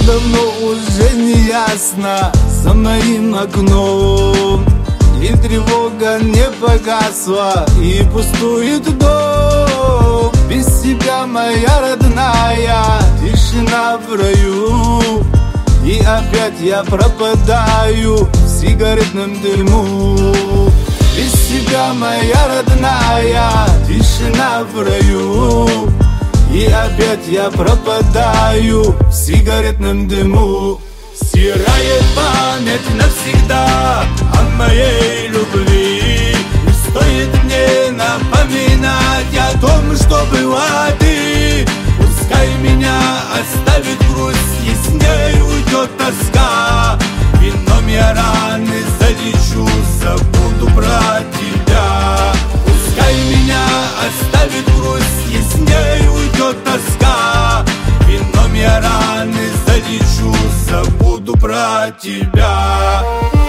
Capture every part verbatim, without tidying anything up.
давно уже не ясно за моим окном, и тревога не погасла, и пустует дом. Без тебя, моя родная, тишина в раю, и опять я пропадаю в сигаретном дыму. Без тебя, моя родная, тишина в раю, и опять я пропадаю в сигаретном дыму. Стирает память навсегда о моей любви. Не стоит мне напоминать о том, что была ты. Пускай меня оставит грусть, и с ней уйдет тоска. Вином я раны залечу, забуду про тебя. Пускай меня оставит грусть, и с ней уйдет тоска. Вином я раны залечу, забуду про тебя.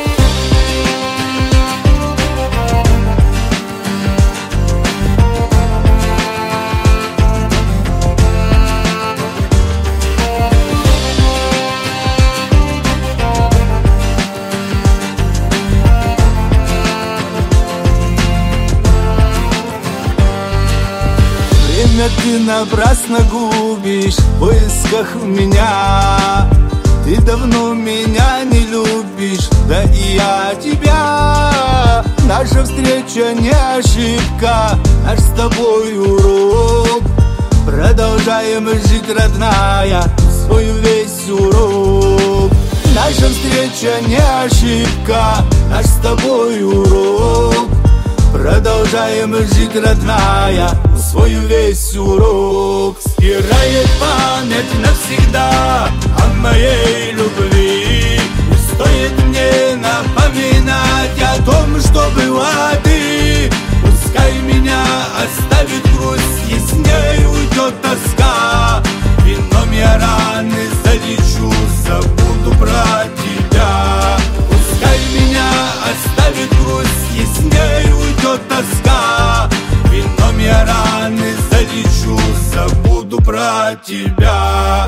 Ты напрасно губишь в поисках меня. Ты давно меня не любишь, да и я тебя. Наша встреча не ошибка, наш с тобой урок. Продолжаем жить, родная, свой весь урок. Наша встреча не ошибка, наш с тобой урок. Продолжаем жить, родная, свой весь урок. Стирает память навсегда о моей любви. Не стоит мне напоминать о том, что была ты. Пускай меня оставит грусть, и с ней уйдет тоска. Вином я раны залечу, забуду про тебя. Пускай меня оставит грусть, и с ней уйдет тоска. Вином я раны залечу, забуду про тебя.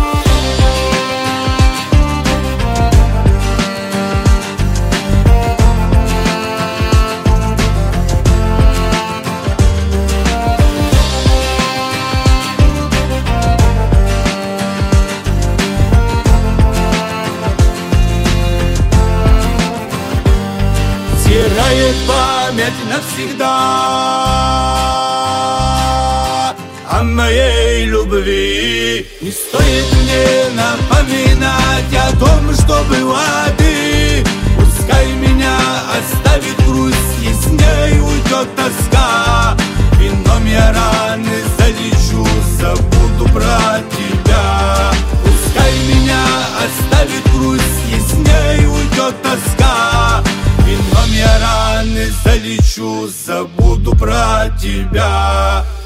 Стирает память навсегда о моей любви. Не стоит мне напоминать о том, что была ты. Пускай меня оставит грусть, и с ней уйдет тоска. Вином я раны залечу, забуду про тебя. Пускай меня оставит грусть, и с ней уйдет тоска. Вином я раны залечу, забуду про тебя.